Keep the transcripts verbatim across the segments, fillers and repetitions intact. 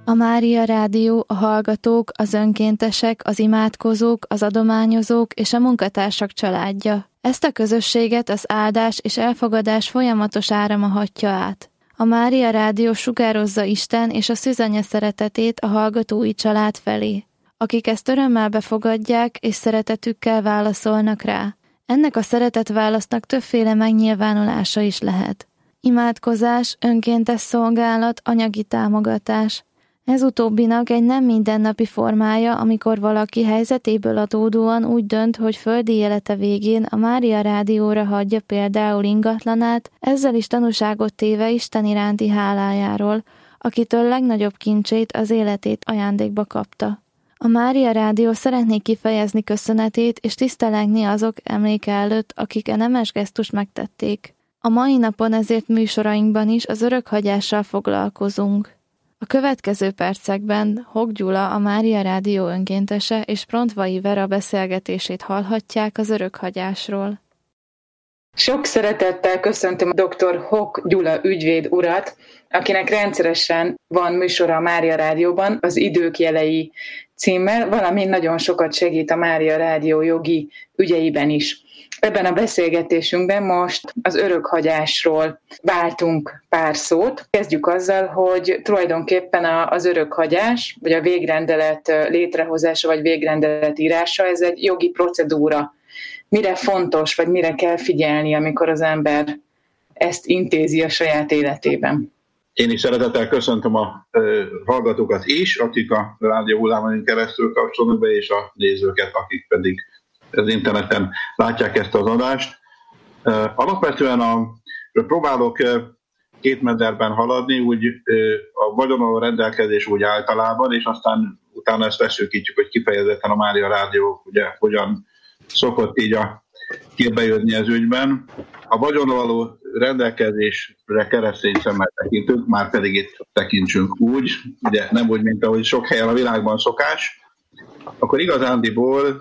A Mária Rádió a hallgatók, az önkéntesek, az imádkozók, az adományozók és a munkatársak családja. Ezt a közösséget az áldás és elfogadás folyamatos árama hatja át. A Mária Rádió sugározza Isten és a szűzanya szeretetét a hallgatói család felé, akik ezt örömmel befogadják és szeretetükkel válaszolnak rá. Ennek a szeretetválasznak többféle megnyilvánulása is lehet. Imádkozás, önkéntes szolgálat, anyagi támogatás. Ez utóbbinak egy nem mindennapi formája, amikor valaki helyzetéből adódóan úgy dönt, hogy földi élete végén a Mária Rádióra hagyja például ingatlanát, ezzel is tanúságot téve Isten iránti hálájáról, akitől legnagyobb kincsét, az életét ajándékba kapta. A Mária Rádió szeretné kifejezni köszönetét és tisztelegni azok emléke előtt, akik a nemes gesztust megtették. A mai napon ezért műsorainkban is az örökhagyással foglalkozunk. A következő percekben Hok Gyula, a Mária Rádió önkéntese, és Prontvai Vera beszélgetését hallhatják az örökhagyásról. Sok szeretettel köszöntöm a dr. Hok Gyula ügyvéd urat, akinek rendszeresen van műsora a Mária Rádióban, az Idők jelei címmel, valamint nagyon sokat segít a Mária Rádió jogi ügyeiben is. Ebben a beszélgetésünkben most az örökhagyásról váltunk pár szót. Kezdjük azzal, hogy tulajdonképpen az örökhagyás, vagy a végrendelet létrehozása, vagy végrendelet írása, ez egy jogi procedúra. Mire fontos, vagy mire kell figyelni, amikor az ember ezt intézi a saját életében? Én is szeretettel köszöntöm a hallgatókat is, akik a rádió hullámon keresztül kapcsolnak be, és a nézőket, akik pedig az interneten látják ezt az adást. Alapvetően a, próbálok két mederben haladni, úgy a vagyonról rendelkezés úgy általában, és aztán utána ezt leszűkítjük, hogy kifejezetten a Mária Rádió ugye hogyan szokott így a képbe jönni az ügyben. A vagyonról való rendelkezésre keresztény szemmel tekintünk, már pedig itt tekintsünk úgy, ugye nem úgy, mint ahogy sok helyen a világban szokás, akkor igazándiból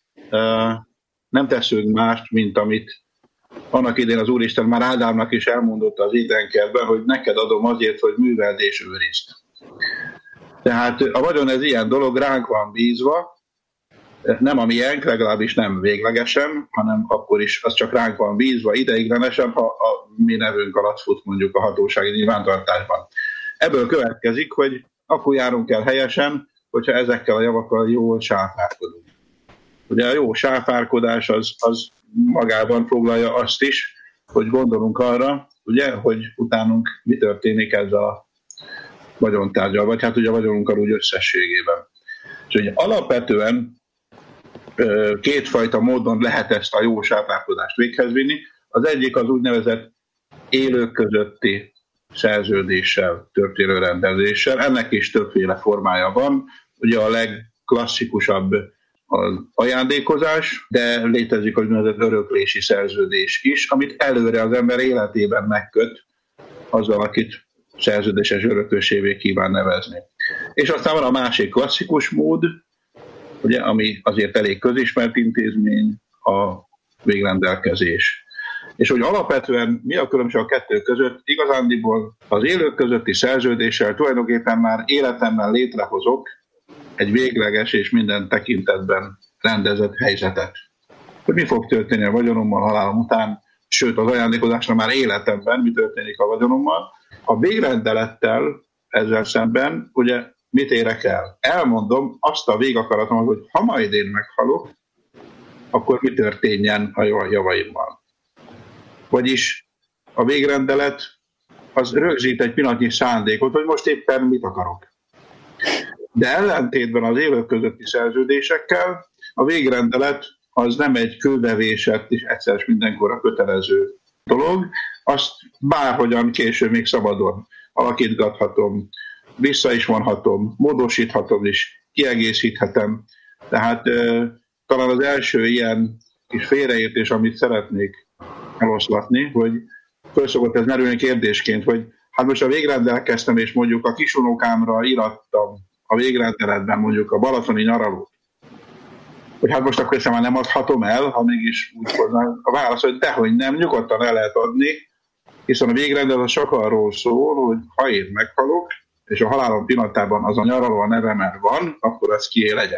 nem teszünk mást, mint amit annak idén az Úristen már Ádámnak is elmondotta az Édenkertben, hogy neked adom azért, hogy műveld és őrizd. Tehát a vagyon ez ilyen dolog, ránk van bízva, nem a miénk, legalábbis nem véglegesen, hanem akkor is az csak ránk van bízva ideiglenesen, ha a mi nevünk alatt fut mondjuk a hatósági nyilvántartásban. Ebből következik, hogy akkor járunk el helyesen, hogyha ezekkel a javakkal jól sáfárkodunk. Ugye a jó sáfárkodás az, az magában foglalja azt is, hogy gondolunk arra, ugye, hogy utánunk mi történik ezzel a vagyontárgyal, vagy hát ugye a vagyonunkkal úgy összességében. És ugye alapvetően kétfajta módon lehet ezt a jó sáfárkodást véghez vinni. Az egyik az úgynevezett élők közötti szerződéssel történő rendezéssel. Ennek is többféle formája van. Ugye a legklasszikusabb az ajándékozás, de létezik az úgynevezett öröklési szerződés is, amit előre az ember életében megköt azzal, akit szerződéses örökösévé kíván nevezni. És aztán van a másik klasszikus mód, ugye, ami azért elég közismert intézmény, a végrendelkezés. És hogy alapvetően mi a különbség a kettő között, igazándiból az élők közötti szerződéssel tulajdonképpen már életemben létrehozok egy végleges és minden tekintetben rendezett helyzetet. Hogy mi fog történni a vagyonommal halálom után, sőt az ajándékozásra már életemben mi történik a vagyonommal. A végrendelettel ezzel szemben ugye mit érek el? Elmondom azt a végakaratom, hogy ha majd én meghalok, akkor mi történjen a javaimmal. Vagyis a végrendelet az rögzít egy pillanatnyi szándékot, hogy most éppen mit akarok. De ellentétben az élők közötti szerződésekkel a végrendelet az nem egy kőbevésett és egyszer mindenkorra kötelező dolog, azt bárhogyan később még szabadon alakítgathatom, vissza is vonhatom, módosíthatom is, kiegészíthetem. Tehát e, talán az első ilyen kis félreértés, amit szeretnék eloszlatni, hogy fölszokott ez merülni kérdésként, hogy hát most a végrendelkeztem, és mondjuk a kisunókámra irattam a végrendeletben mondjuk a balatoni nyaralót, hogy hát most akkor ezt már nem adhatom el, ha mégis úgy hozzá a válasz, hogy dehogy nem, nyugodtan el lehet adni, hiszen a végrendelet csak arról szól, hogy ha én meghalok, és a halálom pillanatában az a nyaraló a nevemen van, akkor ez kié legyen.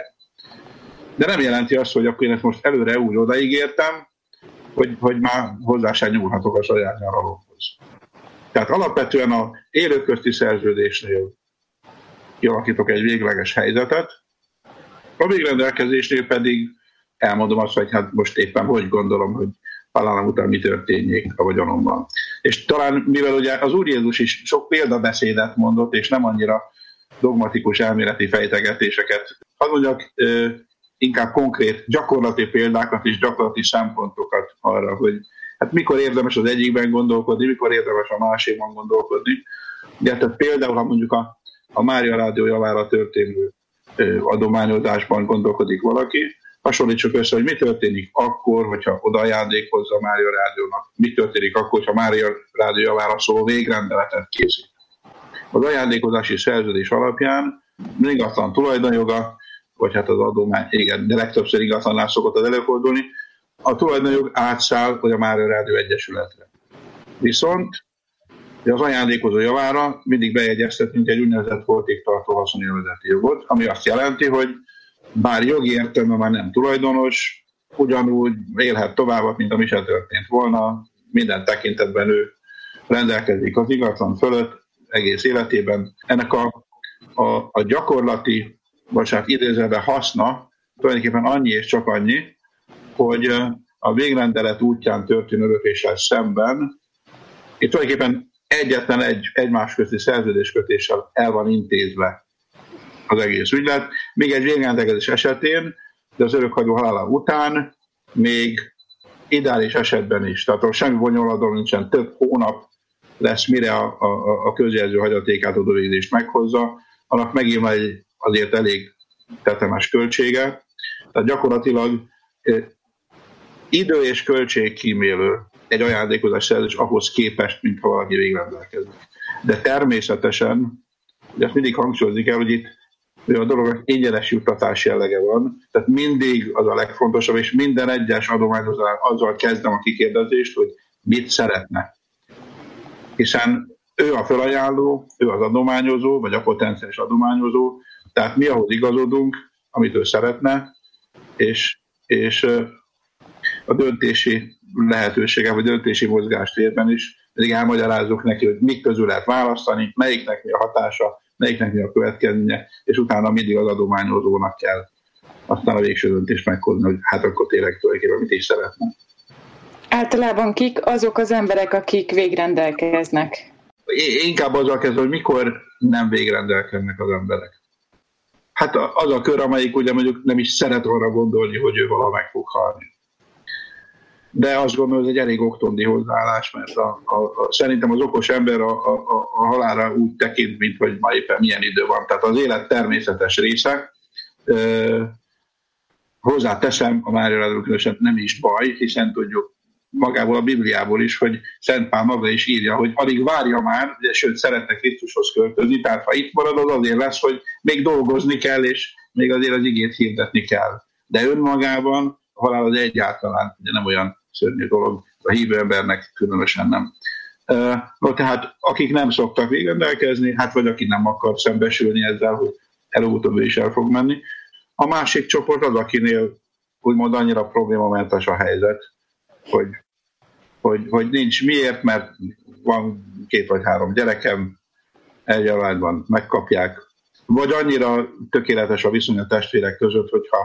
De nem jelenti azt, hogy akkor én ezt most előre úgy odaígértem, hogy, hogy már hozzá sem nyúlhatok a saját nyaralóhoz. Tehát alapvetően a élők közti szerződésnél kialakítok egy végleges helyzetet, a végrendelkezésnél pedig elmondom azt, hogy hát most éppen hogy gondolom, hogy halálom után mi történjék a vagyonomban. És talán, mivel ugye az Úr Jézus is sok példabeszédet mondott, és nem annyira dogmatikus elméleti fejtegetéseket, hadd mondjak inkább konkrét gyakorlati példákat és gyakorlati szempontokat arra, hogy hát mikor érdemes az egyikben gondolkodni, mikor érdemes a másikban gondolkodni. Ugye, tehát például, ha mondjuk a, a Mária Rádió javára történő adományozásban gondolkodik valaki, hasonlítsuk össze, hogy mi történik akkor, hogyha oda ajándékozza a Mária Rádiónak, mi történik akkor, hogyha Mária Rádió javára szóló végrendeletet készít. Az ajándékozási szerződés alapján ingatlan tulajdonjoga, vagy hát az adomány, igen, de legtöbbször ingatlannál szokott az előfordulni, a tulajdonjog átszáll, hogy a Mária Rádió Egyesületre. Viszont az ajándékozó javára mindig bejegyeztetünk egy úgynevezett holtéktartó haszonélvezeti jogot, ami azt jelenti, hogy bár jogi értelemben már nem tulajdonos, ugyanúgy élhet tovább, mint ami se történt volna, minden tekintetben ő rendelkezik az ingatlan fölött egész életében. Ennek a, a, a gyakorlati, vagy hát idézőben haszna tulajdonképpen annyi és csak annyi, hogy a végrendelet útján történő örökléssel szemben itt tulajdonképpen egyetlen egy egymás közti szerződéskötéssel el van intézve az egész ügylet. Még egy végrendelkezés esetén, de az örökhagyó halála után még ideális esetben is. Tehát semmi bonyolultban nincsen, több hónap lesz, mire a, a, a közjelző hagyatékát adóvégzést meghozza, annak megint egy azért elég tetemes költsége. Tehát gyakorlatilag eh, idő és költség kímélő egy ajándékozás szerződés ahhoz képest, mint ha valaki végrendelkezik. De természetesen, ugye azt mindig hangsúlyozni kell, hogy itt a dolognak ingyenes juttatás jellege van, tehát mindig az a legfontosabb, és minden egyes adományozás azzal kezdem a kikérdezést, hogy mit szeretne. Hiszen ő a felajánló, ő az adományozó, vagy a potenciális adományozó, tehát mi ahhoz igazodunk, amit ő szeretne, és, és a döntési lehetősége, vagy döntési mozgástérben is pedig elmagyarázzuk neki, hogy mik közül lehet választani, melyiknek mi a hatása, melyiknek mi a következménye, és utána mindig az adományozónak kell aztán a végső döntést meghozni, hogy hát akkor tényleg tulajdonképpen mit is szeretne. Általában kik azok az emberek, akik végrendelkeznek? Inkább azzal kezdve, hogy mikor nem végrendelkeznek az emberek. Hát az a kör, amelyik ugye mondjuk nem is szeret arra gondolni, hogy ő valaha meg fog halni. De azt gondolom, hogy ez egy elég oktondi hozzáállás, mert a, a, a, szerintem az okos ember a, a, a halálra úgy tekint, mint hogy ma éppen milyen idő van. Tehát az élet természetes része. Ö, hozzáteszem, a Mária Rádió különösen nem is baj, hiszen tudjuk magából a Bibliából is, hogy Szent Pál maga is írja, hogy alig várja már, ugye, sőt szeretne Krisztushoz költözni, tehát ha itt marad, az azért lesz, hogy még dolgozni kell, és még azért az igét hirdetni kell. De önmagában a halál az egyáltalán ugye nem olyan szörnyű dolog, a hívő embernek különösen nem. No, tehát akik nem szoktak végrendelkezni, hát vagy aki nem akar szembesülni ezzel, hogy előbb-utóbb is el fog menni. A másik csoport az, akinél úgymond annyira problémamentes a helyzet, hogy, hogy, hogy nincs miért, mert van két vagy három gyerekem, egy családban megkapják, vagy annyira tökéletes a viszony a testvérek között, hogyha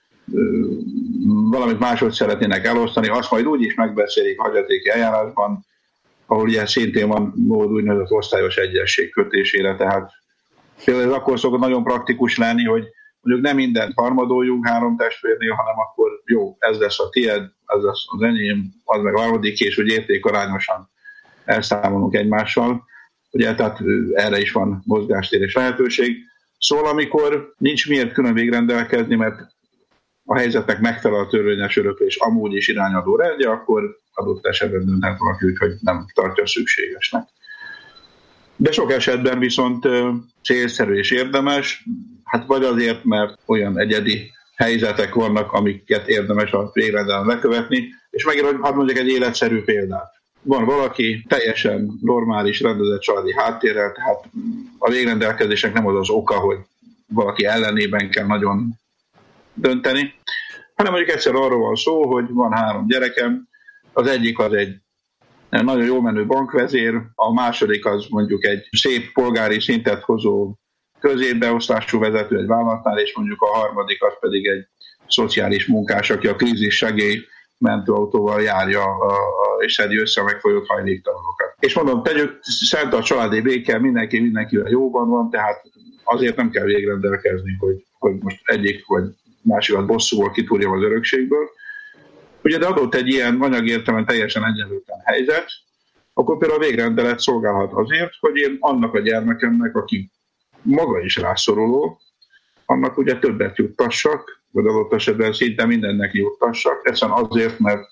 valamit máshogy szeretnének elosztani, azt majd úgy is megbeszélik hagyatéki eljárásban, ahol ugye szintén van mód úgynevezett osztályos egyesség kötésére, tehát például ez akkor szokott nagyon praktikus lenni, hogy mondjuk nem mindent harmadoljunk három testvérnél, hanem akkor jó, ez lesz a tied, ez lesz az enyém, az meg a harmadik, és úgy értékarányosan elszámolunk egymással. Ugye, tehát erre is van mozgástér és lehetőség. Szóval amikor nincs miért külön végrendelkezni, mert a helyzetnek megfelel a törvényes öröklés amúgy is irányadó rendje, akkor adott esetben dönthet valaki úgy, hogy nem tartja szükségesnek. De sok esetben viszont célszerű és érdemes, hát vagy azért, mert olyan egyedi helyzetek vannak, amiket érdemes a végrendelem lekövetni, és megint hadd mondjak egy életszerű példát. van valaki teljesen normális, rendezett családi háttérrel, tehát a végrendelkezésnek nem az az oka, hogy valaki ellenében kell nagyon dönteni, hanem mondjuk egyszer arról van szó, hogy van három gyerekem, az egyik az egy nagyon jól menő bankvezér, a második az mondjuk egy szép polgári szintet hozó középbeosztású vezető egy vállalatnál, és mondjuk a harmadik az pedig egy szociális munkás, aki a krízis segély mentőautóval járja a, a, és szedi össze a megfolyott hajléktalanokat. És mondom, tegyük szent a családi béke, mindenki mindenkivel jóban van, tehát azért nem kell végrendelkezni, hogy, hogy most egyik vagy másikat bosszúval kitúrjam az örökségből. Ugye de adott egy ilyen anyagi értelemben teljesen egyenlőtlen helyzet, akkor például a végrendelet szolgálhat azért, hogy én annak a gyermekemnek, aki maga is rászoruló, annak ugye többet juttassak, vagy adott esetben szinte mindennek juttassak, egyszerűen azért, mert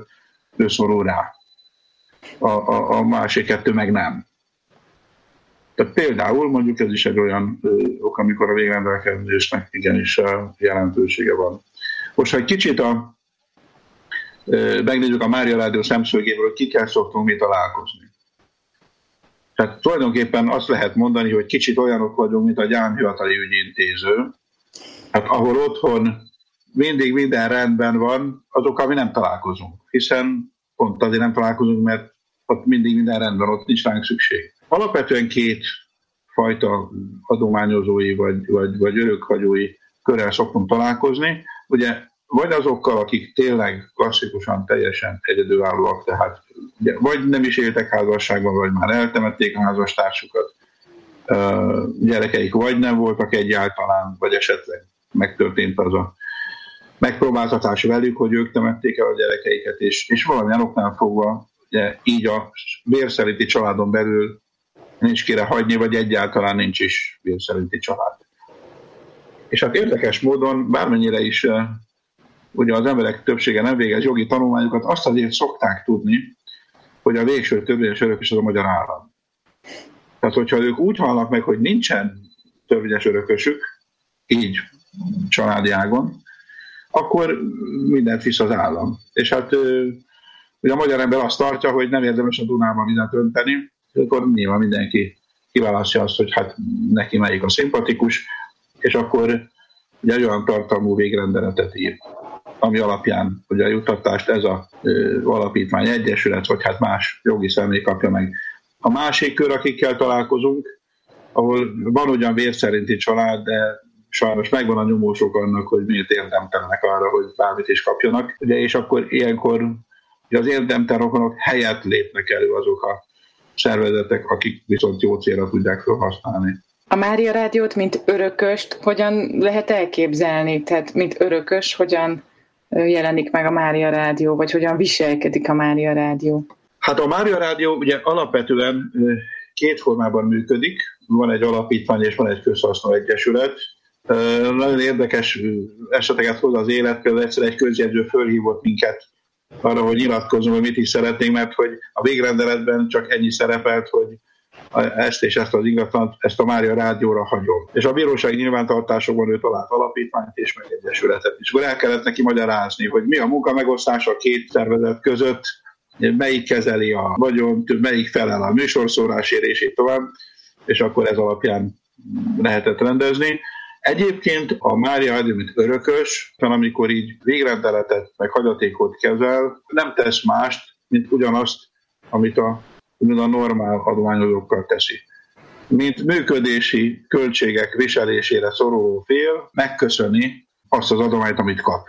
ő szorul rá. A, a, a másik kettő meg nem. Tehát például mondjuk ez is egy olyan ok, amikor a végrendelkezésnek igenis jelentősége van. Most, ha egy kicsit a, megnézzük a Mária Rádió szemszögéből, hogy kikkel szoktunk mi találkozni. Tehát tulajdonképpen azt lehet mondani, hogy kicsit olyanok vagyunk, mint a gyámhivatali ügyintéző. Hát ahol otthon mindig minden rendben van, azokkal mi nem találkozunk. Hiszen pont azért nem találkozunk, mert ott mindig minden rendben, ott nincs ránk szükség. Alapvetően két fajta adományozói vagy, vagy, vagy örökhagyói körrel szoktunk találkozni. Ugye vagy azokkal, akik tényleg klasszikusan teljesen egyedülállóak, tehát ugye, vagy nem is éltek házasságban, vagy már eltemették a házastársukat, gyerekeik vagy nem voltak egyáltalán, vagy esetleg megtörtént az a megpróbáltatás velük, hogy ők temették el a gyerekeiket, és, és valamilyen oknál fogva ugye, így a vérszerinti családon belül nincs kire hagyni, vagy egyáltalán nincs is vérszerinti család. És hát érdekes módon, bármennyire is ugye az emberek többsége nem végez jogi tanulmányokat, azt azért szokták tudni, hogy a végső törvényes örökös az a magyar állam. Tehát, hogyha ők úgy halnak meg, hogy nincsen törvényes örökösük, így családi ágon, akkor mindent visz az állam. És hát ugye a magyar ember azt tartja, hogy nem érdemes a Dunában mindent önteni, akkor nyilván mindenki kiválasztja azt, hogy hát neki melyik a szimpatikus, és akkor ugye egy olyan tartalmú végrendeletet ír, ami alapján ugye a juttatást ez az alapítvány, egyesület, vagy hát más jogi személy kapja meg. A másik kör, akikkel találkozunk, ahol van ugyan vérszerinti család, de sajnos megvan a nyomósok annak, hogy miért érdemtelenek arra, hogy bármit is kapjanak. Ugye, és akkor ilyenkor az érdemtelen rokonok helyett lépnek elő azok a szervezetek, akik viszont jó célra tudják felhasználni. A Mária Rádiót, mint örököst, hogyan lehet elképzelni? Tehát, mint örökös, hogyan jelenik meg a Mária Rádió, vagy hogyan viselkedik a Mária Rádió? Hát a Mária Rádió ugye alapvetően két formában működik. Van egy alapítvány és van egy közhasznú egyesület. Nagyon érdekes eseteket hoz az élet, például egyszer egy közjegyző fölhívott minket arra, hogy nyilatkozunk, hogy mit is szeretnénk, mert hogy a végrendeletben csak ennyi szerepelt, hogy ezt és ezt az ingatlant, ezt a Mária Rádióra hagyom. És a bírósági nyilvántartásokban ő talált alapítványt és meg egyesületet. És akkor el kellett neki magyarázni, hogy mi a munkamegosztás a két szervezet között, melyik kezeli a vagyont, melyik felel a műsorszórásért, és így tovább, és akkor ez alapján lehetett rendezni. Egyébként a Mária Rádió, mint örökös, amikor így végrendeletet, meg hagyatékot kezel, nem tesz mást, mint ugyanazt, amit a, a normál adományozókkal teszi. Mint működési költségek viselésére szoruló fél megköszöni azt az adományt, amit kap,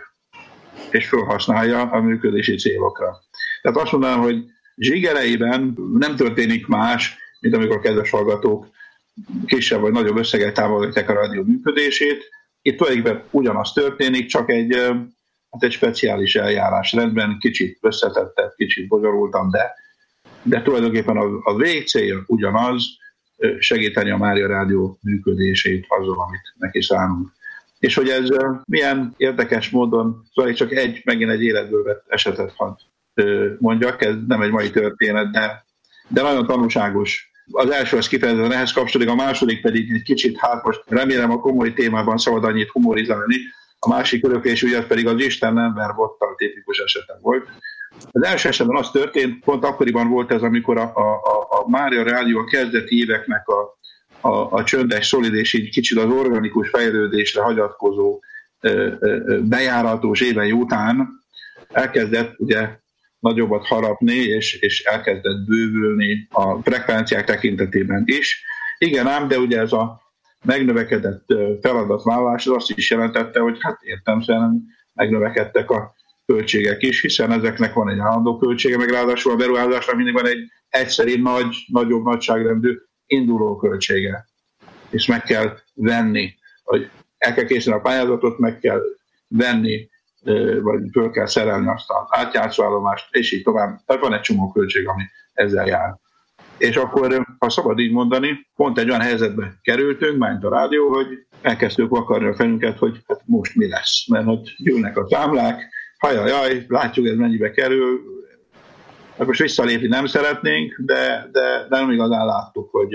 és felhasználja a működési célokra. Tehát azt mondanám, hogy zsigereiben nem történik más, mint amikor a kedves hallgatók kisebb vagy nagyobb összeget támogatják a rádió működését. Itt tulajdonképpen ugyanaz történik, csak egy, hát egy speciális eljárásrendben, kicsit összetettebb, kicsit bonyolultam, de, de tulajdonképpen a, a végcél ugyanaz, segíteni a Mária Rádió működését azzal, amit neki szánunk. És hogy ez milyen érdekes módon, szóval csak egy, megint egy életből vett esetet hadd mondjak, ez nem egy mai történet, de, de nagyon tanulságos. Az első az kifejezetten ehhez kapcsolódik, a második pedig egy kicsit, hát most remélem a komoly témában szabad annyit humorizálni, a másik öröklés ügyet pedig az Isten nem ver bottal tipikus esete volt. Az első esetben az történt, pont akkoriban volt ez, amikor a, a, a Mária Rádió a kezdeti éveknek a, a, a csöndes, szolid és így kicsit az organikus fejlődésre hagyatkozó bejáratos évei után elkezdett ugye nagyobbat harapni, és, és elkezdett bővülni a frekvenciák tekintetében is. Igen ám, de ugye ez a megnövekedett feladatvállalás az azt is jelentette, hogy hát értelemszerűen megnövekedtek a költségek is, hiszen ezeknek van egy állandó költsége, meg ráadásul a beruházásnak mindig van egy egyszeri nagy, nagyobb nagyságrendű induló költsége. És meg kell venni, hogy el kell készíteni a pályázatot, meg kell venni, vagy föl kell szerelni azt az átjátszóállomást, és így tovább. Tehát van egy csomó költség, ami ezzel jár. És akkor, ha szabad így mondani, pont egy olyan helyzetbe kerültünk, mint a rádió, hogy elkezdtük vakarni a fejünket, hogy hát most mi lesz. Mert ott jönnek a számlák, hajajaj, látjuk, ez mennyibe kerül, hát most visszalépni nem szeretnénk, de, de, de nem igazán láttuk, hogy,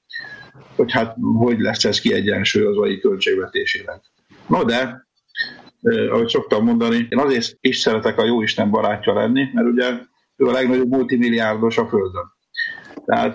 hogy hát hogy lesz ez kiegyensúlyozva így költségvetésileg. No de, ahogy szoktam mondani, én azért is szeretek a Jóisten barátja lenni, mert ugye ő a legnagyobb multimilliárdos a Földön. Tehát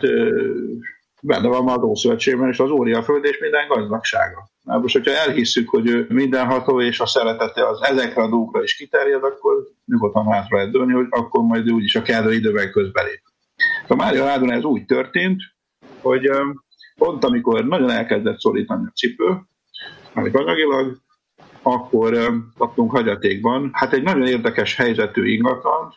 benne van az Ószövetségben, és az óri a Föld, és minden gazdagsága. Na, most, hogyha elhisszük, hogy ő mindenható, és a szeretete az ezekre a dolgokra is kiterjed, akkor nyugodtan hátra lehet dőlni, hogy akkor majd ő úgyis a kellő időben közbelép. A Mária Rádiónál ez úgy történt, hogy pont amikor nagyon elkezdett szorítani a cipő, amit anyagilag, akkor kaptunk hagyatékban, hát egy nagyon érdekes helyzetű ingatlant.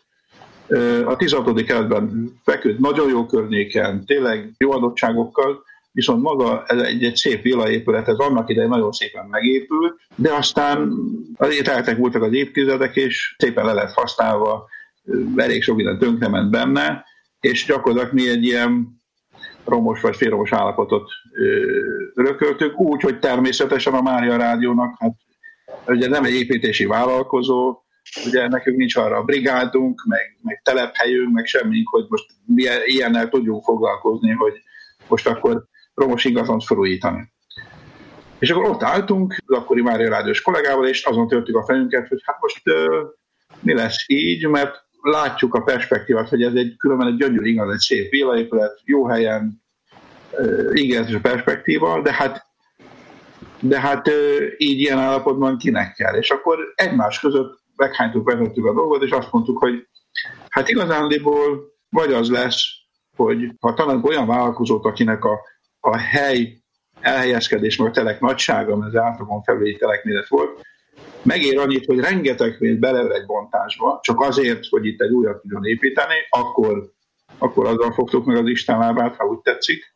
A tizenhatodik kerületben feküdt, nagyon jó környéken, tényleg jó adottságokkal, viszont maga ez egy, egy szép villaépület, ez annak idején nagyon szépen megépült, de aztán azért eltek voltak az évtizedek, és szépen le lett használva, elég sok minden tönkrement benne, és gyakorlatilag mi egy ilyen romos vagy félromos állapotot örököltük, úgy, hogy természetesen a Mária Rádiónak, hát ugye nem egy építési vállalkozó, ugye nekünk nincs arra a brigádunk, meg, meg telephelyünk, meg semmink, hogy most ilyennel tudjunk foglalkozni, hogy most akkor romos ingatlant felújítani. És akkor ott álltunk az akkori Mária Rádiós kollégával, és azon töltük a fejünket, hogy hát most uh, mi lesz így, mert látjuk a perspektívát, hogy ez egy különben egy gyönyörű ingatlan, egy szép villaépület, jó helyen, uh, ígéretes a perspektíva, de hát de hát uh, így ilyen állapotban kinek kell. És akkor egymás között meghánytuk, vezettük a dolgot, és azt mondtuk, hogy hát igazándiból vagy az lesz, hogy ha találunk olyan vállalkozót, akinek a, a hely elhelyezkedés, meg a telek nagysága, mert az átlagon felüli telekméret volt, megér annyit, hogy rengeteg pénzt belever egy bontásba, csak azért, hogy itt egy újat tudjon építeni, akkor, akkor azzal fogtuk meg az Isten lábát, ha úgy tetszik.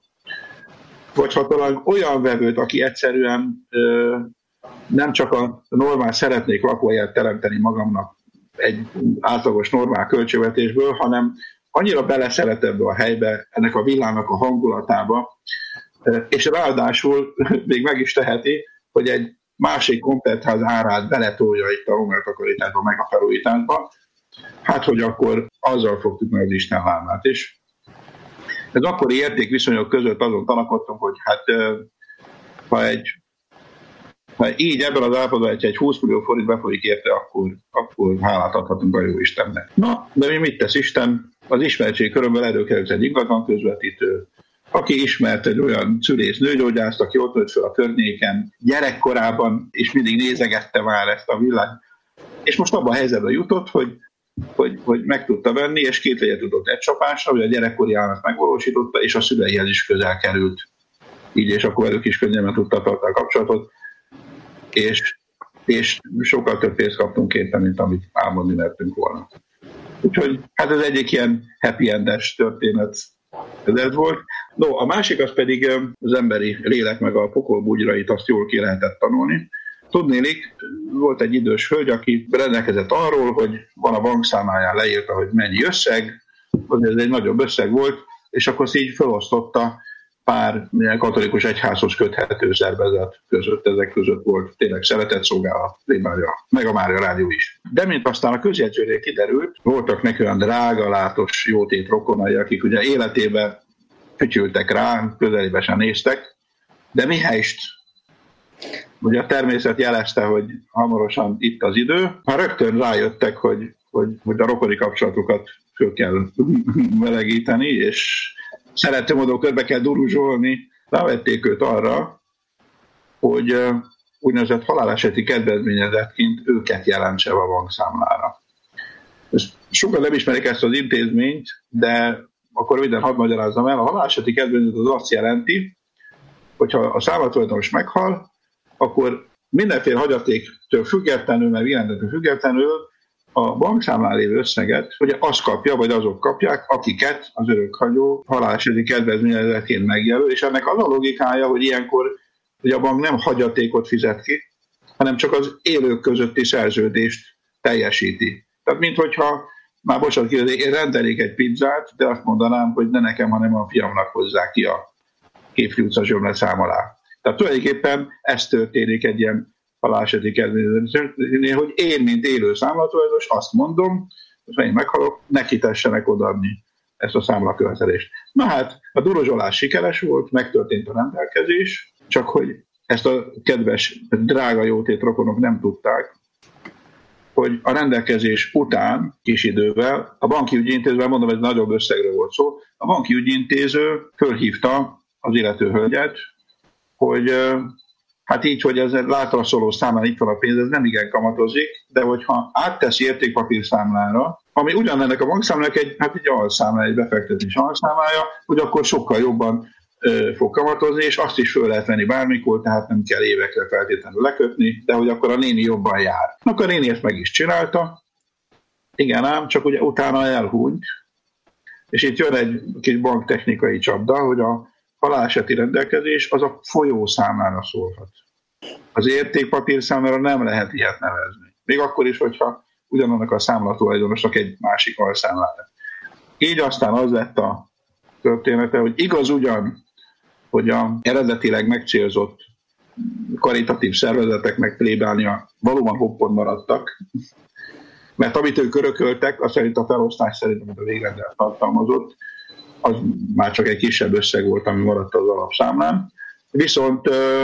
Vagy ha talán olyan vevőt, aki egyszerűen ö, nem csak a normál szeretnék lakóhelyet teremteni magamnak egy átlagos normál költségvetésből, hanem annyira beleszeret ebbe a helybe, ennek a villának a hangulatába, és ráadásul még meg is teheti, hogy egy másik komplettház árát beletolja itt a homeltakarításba, meg a felújításba, hát hogy akkor azzal fogtuk meg az Isten lábát is. Ez akkori értékviszonyok között azon tanakodtunk, hogy hát ha egy ha így ebben az állapotban egy, egy húsz millió forint befolyik érte, akkor, akkor hálát adhatunk a jó Istennek. Na, de mi mit tesz Isten? Az ismertség körömből előkerült egy ingatlan közvetítő, aki ismert egy olyan szülész nőgyógyászt, aki ott nőtt fel a környéken gyerekkorában, és mindig nézegette már ezt a világ. És most abban a helyzetben jutott, hogy, hogy, hogy meg tudta venni, és két legyet tudott egy csapásra, hogy a gyerekkori álmat megvalósította, és a szüleihez is közel került. Így, és akkor ők is könnyebben tudta tartani a kapcsolatot, és, és sokkal több pénzt kaptunk érte, mint amit álmodni mertünk volna. Úgyhogy hát ez egyik ilyen happy endes történet ez volt. No, a másik az pedig az emberi lélek meg a pokol bugyrait, azt jól ki lehetett tanulni. Tudnélik, volt egy idős hölgy, aki rendelkezett arról, hogy van a bankszámláján leírta, hogy mennyi összeg, ez egy nagyobb összeg volt, és akkor így felosztotta pár katolikus egyházhoz köthető szervezet között, ezek között volt tényleg szeretett szolgálat, meg a Mária Rádió is. De mint aztán a közjegyzőnél kiderült, voltak neki olyan drága, látos, jótét rokonai, akik ugye életében fütyültek rá, közelébe sem néztek, de mihelyst ugye a természet jelezte, hogy hamarosan itt az idő, már rögtön rájöttek, hogy hogy, hogy a rokoni kapcsolatokat föl kell melegíteni, és szerető módon körbe kell duruzsolni. Rávették őt arra, hogy úgynevezett haláleseti kedvezményezettként őket jelentse a bankszámlára. Sokan nem ismerik ezt az intézményt, de akkor röviden hadd magyarázzam el. A haláleseti kedvezményezet az azt jelenti, hogyha a számlatulajdonos meghal, akkor mindenféle hagyatéktől függetlenül, mert irányzattól függetlenül a bankszámlán lévő összeget, ugye azt kapja, vagy azok kapják, akiket az örökhagyó haláleseti kedvezményezetként megjelöl, és ennek az a logikája, hogy ilyenkor ugye a bank nem hagyatékot fizet ki, hanem csak az élők közötti szerződést teljesíti. Tehát minthogyha, már bocsánat, én rendelik egy pizzát, de azt mondanám, hogy ne nekem, hanem a fiamnak hozzá ki a Képfri utca zsömleszám alá. Tehát tulajdonképpen ez történik egy ilyen haláleseti kedvezményezetnél, hogy én, mint élő számlatulajdonos azt mondom, hogy ha én meghalok, neki tessenek odaadni ezt a számlakövetelést. Na hát, a duruzsolás sikeres volt, megtörtént a rendelkezés, csak hogy ezt a kedves, drága jótét rokonok nem tudták, hogy a rendelkezés után, kis idővel, a banki ügyintézővel, mondom, ez nagyobb összegről volt szó, a banki ügyintéző fölhívta az illető hölgyet, hogy hát így, hogy ez látra szóló számlán itt van a pénz, ez nem igen kamatozik, de hogyha átteszi értékpapír számlára, ami ugyanennek a bankszámlának egy, hát egy alszámla, egy befektetés alszámlája, hogy akkor sokkal jobban ö, fog kamatozni, és azt is föl lehet venni bármikor, tehát nem kell évekre feltétlenül lekötni, de hogy akkor a néni jobban jár. Akkor a néni ezt meg is csinálta, igen ám, csak ugye utána elhúnyt, és itt jön egy kis banktechnikai csapda, hogy a haláleseti rendelkezés az a folyószámlára szólhat. Az értékpapír számlára nem lehet ilyet nevezni. Még akkor is, hogyha ugyanannak a számlatulajdonosnak egy másik alszámlára. Így aztán az lett a története, hogy igaz ugyan, hogy a eredetileg megcélzott karitatív szervezeteknek plébánia valóban hoppon maradtak, mert amit ők örököltek, az szerint a felosztás szerint, amit a végrendelt tartalmazott, az már csak egy kisebb összeg volt, ami maradt az alapszámlán. Viszont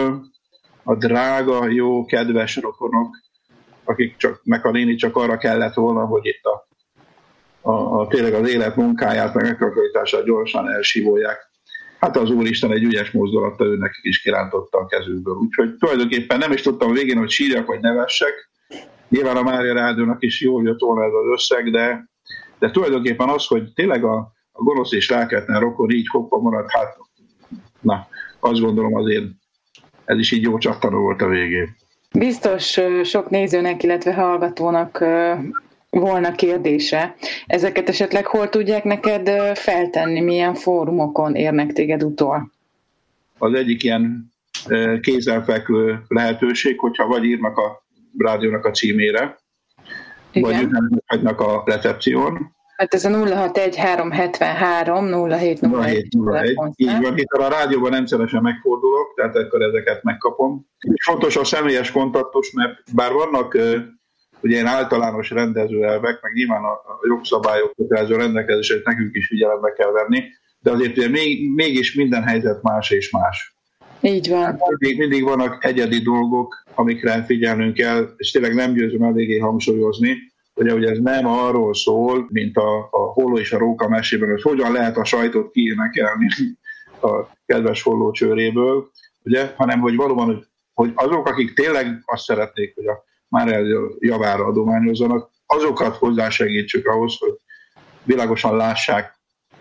a drága, jó, kedves rokonok, akik csak, meg a néni csak arra kellett volna, hogy itt a, a, a tényleg az élet munkáját, meg megtakarítását gyorsan elsívolják. Hát az Úristen egy ügyes mozdulattal ő nekik is kirántotta a kezükből. Úgyhogy tulajdonképpen nem is tudtam a végén, hogy sírjak vagy nevessek. Nyilván a Mária Rádiónak is jól jött volna ez az összeg, de, de tulajdonképpen az, hogy tényleg a a gonosz és ráketlen rokon így hoppa maradt, hát na, azt gondolom azért ez is így jó csattanó volt a végén. Biztos sok nézőnek, illetve hallgatónak volna kérdése. Ezeket esetleg hol tudják neked feltenni, milyen fórumokon érnek téged utol? Az egyik ilyen kézzelfekvő lehetőség, hogyha vagy írnak a rádiónak a címére, igen, vagy üzenetnek a recepción. Hát ez a nulla hat egy három hetvenhárom nulla hét nulla egy. Így van, itt a rádióban rendszeresen megfordulok, tehát akkor ezeket megkapom. Fontos a személyes kontaktus, mert bár vannak ugye ilyen általános rendezőelvek, meg nyilván a jogszabályok kötelező rendelkezését nekünk is figyelembe kell venni, de azért ugye még, mégis minden helyzet más és más. Így van. Mindig, mindig vannak egyedi dolgok, amikre figyelnünk kell, és tényleg nem győzöm eléggé hangsúlyozni, ugye, hogy ez nem arról szól, mint a, a Holló és a Róka mesében, hogy hogyan lehet a sajtot kiénekelni a kedves Holló csőréből, ugye, hanem hogy valóban, hogy, hogy azok, akik tényleg azt szeretnék, hogy a Mária javára adományozzanak, azokat hozzásegítsük ahhoz, hogy világosan lássák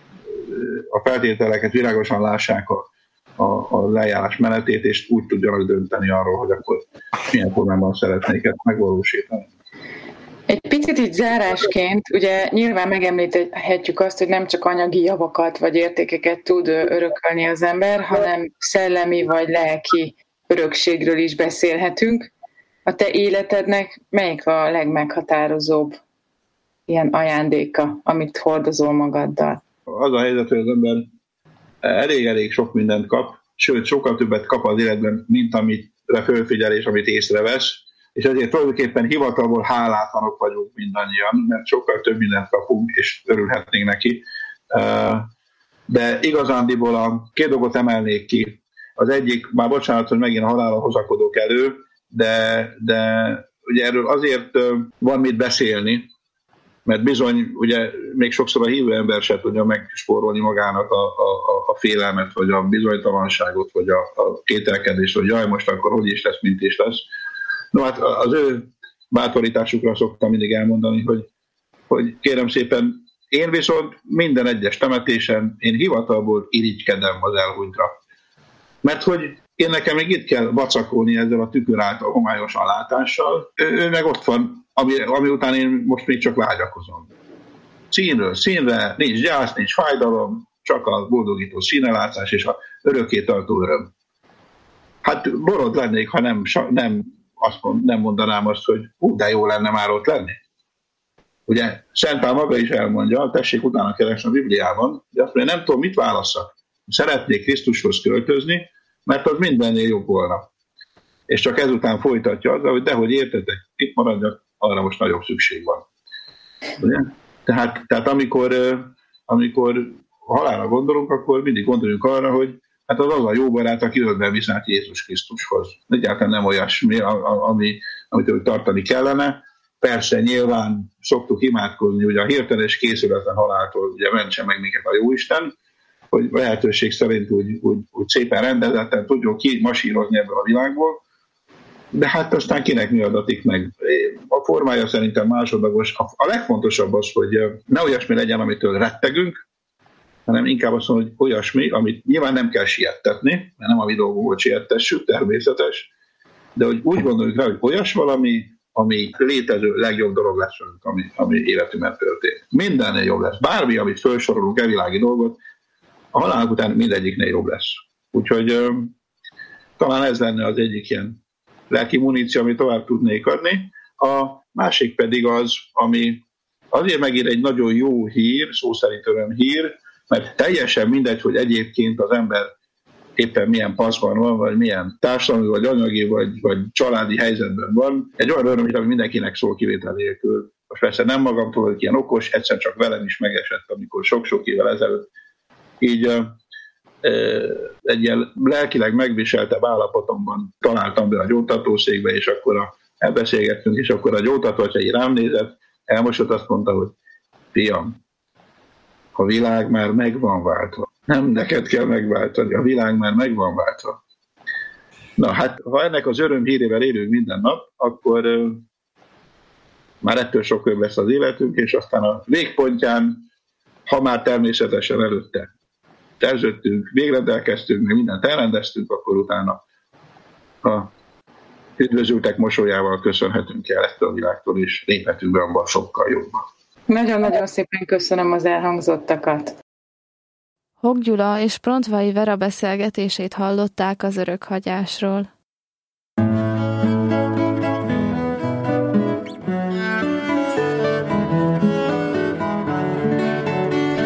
a feltételeket, világosan lássák a, a, a lejárás menetét, és úgy tudjanak dönteni arról, hogy akkor milyen formában szeretnék ezt megvalósítani. Egy picit így zárásként, ugye nyilván megemlíthetjük azt, hogy nem csak anyagi javakat vagy értékeket tud örökölni az ember, hanem szellemi vagy lelki örökségről is beszélhetünk. A te életednek melyik a legmeghatározóbb ilyen ajándéka, amit hordozol magaddal? Az a helyzet, hogy az ember elég-elég sok mindent kap, sőt, sokkal többet kap az életben, mint amire fölfigyel és amit észrevesz, és ezért tulajdonképpen hivatalból hálátlanok vagyunk mindannyian, mert sokkal több mindent kapunk, és örülhetnénk neki. De igazándiból a két dolgot emelnék ki. Az egyik, már bocsánat, hogy megint a halálra hozakodok elő, de, de ugye erről azért van mit beszélni, Mert bizony, ugye még sokszor a hívő ember se tudja megspórolni magának a, a, a félelmet, vagy a bizonytalanságot, vagy a, a kételkedést, hogy jaj, most akkor hogy is lesz, mint is lesz. No hát az ő bátorításukra szoktam mindig elmondani, hogy, hogy kérem szépen, én viszont minden egyes temetésen én hivatalból irigykedem az elhunytra. Mert hogy én nekem még itt kell vacakolni ezzel a tükör által homályosan látással, ő, ő meg ott van, ami, ami után én most még csak vágyakozom. Színről színre, nincs gyász, nincs fájdalom, csak a boldogító színelátás és a örökké tartó öröm. Hát borod lennék, ha nem, nem, azt mond, nem mondanám azt, hogy hú, de jó lenne már ott lenni. Ugye Szent Pál maga is elmondja, tessék utána keresni a Bibliában, de azt mondja, nem tudom, mit válasszak. Szeretnék Krisztushoz költözni, mert az mindennél jobb volna. És csak ezután folytatja azzal, hogy dehogy értetek, itt maradjak, arra most nagyobb szükség van. Ugye? Tehát, tehát amikor, amikor halálra gondolunk, akkor mindig gondoljunk arra, hogy hát az az a jó barát, aki ölben visz át Jézus Krisztushoz. Egyáltalán nem olyasmi, ami, amit ők tartani kellene. Persze nyilván szoktuk imádkozni, hogy a hirteles készületlen haláltól ugye mentse meg minket a Jóisten, hogy lehetőség szerint úgy, úgy, úgy szépen rendezetten tudjuk kimasírozni ebből a világból, de hát aztán kinek mi adatik meg. A formája szerintem másodlagos. A legfontosabb az, hogy ne olyasmi legyen, amitől rettegünk, hanem inkább azt mondom, hogy olyasmi, amit nyilván nem kell siettetni, mert nem a mi dolgunk, hogy siettessük, természetes, de hogy úgy gondoljuk rá, hogy olyas valami, ami létező legjobb dolog lesz, ami, ami életünkben történt. Mindennél jobb lesz. Bármi, amit felsorolunk, elvilági dolgot, a halálunk után mindegyiknél jobb lesz. Úgyhogy ö, talán ez lenne az egyik ilyen lelki muníció, amit tovább tudnék adni. A másik pedig az, ami azért megint egy nagyon jó hír, szó szerint örömhír, mert teljesen mindegy, hogy egyébként az ember éppen milyen paszban van, vagy milyen társadalmi, vagy anyagi, vagy, vagy családi helyzetben van. Egy olyan örömhír, ami mindenkinek szól kivétel nélkül. Most persze nem magamtól vagyok ilyen okos, egyszer csak velem is megesett, amikor sok-sok évvel ezelőtt így egy ilyen lelkileg megviseltebb állapotomban találtam be a gyógytatószékbe, és akkor a, elbeszélgettünk, és akkor a gyógytató, hogyha így rám nézett, elmosott, azt mondta, hogy fiam, a világ már meg van váltva. Nem neked kell megváltani, a világ már meg van váltva. Na hát, ha ennek az öröm hírével élünk minden nap, akkor uh, már ettől sok jobb lesz az életünk, és aztán a végpontján, ha már természetesen előtte szerződtünk, végrendelkeztünk, meg mindent elrendeztünk, akkor utána a üdvözültek mosolyával köszönhetünk el ezt a világtól, és léphetünk be abban sokkal jobban. Nagyon-nagyon szépen köszönöm az elhangzottakat. Hok Gyula és Prontvai Vera beszélgetését hallották az örökhagyásról.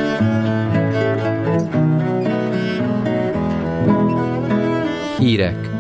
Hírek.